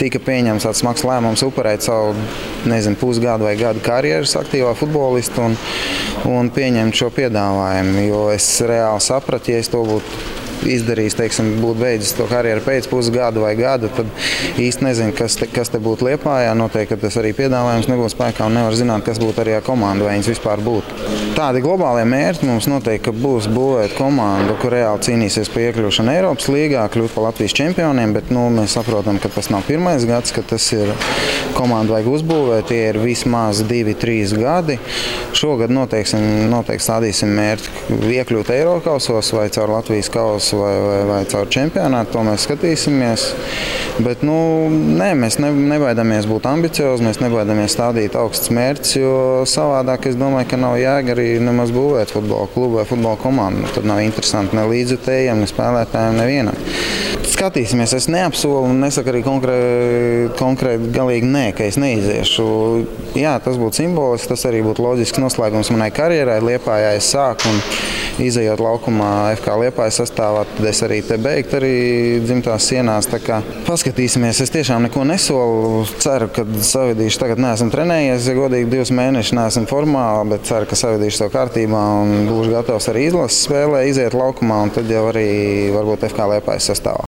tika pieņemts tāds smags lēmums upurēt savu, pusgadu vai gadu karjeras aktīvā futbolista un pieņemt šo piedāvājumu, jo es reāli sapratu, ja es to būtu izdarījis, būtu beidzis to karjeru pēc pusgada vai gada, tad īsti nezinu, kas te būtu Liepājā. Noteikti, ka tas arī piedāvājums nebūtu spēkā un nevar zināt, kas būtu arī ar komandu, vai viņas vispār būtu. Tādi globālie mērķi mums noteikti, ka būs būvēt komandu, kur reāli cīnīsies par iekļūšanu Eiropas līgā, kļūt par Latvijas čempioniem, bet mēs saprotam, ka tas nav pirmais gads, ka tas ir komandu vajag uzbūvēt, tie ir vismaz 2-3 gadi. Šogad noteikti stādīsim mērķi iekļūt Eirokausos vai caur Latvijas kausu vai caur čempionātu, to mēs skatīsimies. Bet, mēs nebaidāmies būt ambiciozi, mēs nebaidāmies stādīt augstus mērķus, jo savādāk es domāju, ka nav jēga arī nemaz būvēt futbola klubu vai futbola komandu. Tad nav interesanti ne līdzjutējiem, ne spēlētājiem, nevienam. Skatīsimies, es neapsolu un nesaku arī konkrēti galīgi nē, ka es neiziešu. Jā, tas būtu simboliski, tas arī būtu loģisks noslēgums manai karjerai. Liepājā es sāku un izejot laukumā FK Liepājas sastāvā, tad es arī te beigtu arī dzimtās sienās. Tā kā paskatīsimies, es tiešām neko nesolu. Ceru, ka savedīšu, tagad neesmu trenējies, ja godīgi 2 mēnešus neesmu formā, bet ceru, ka savedīšu to kārtībā un būšu gatavs arī izlases spēlē, iziet laukumā un tad jau arī varbūt FK Liepājas sastāvā.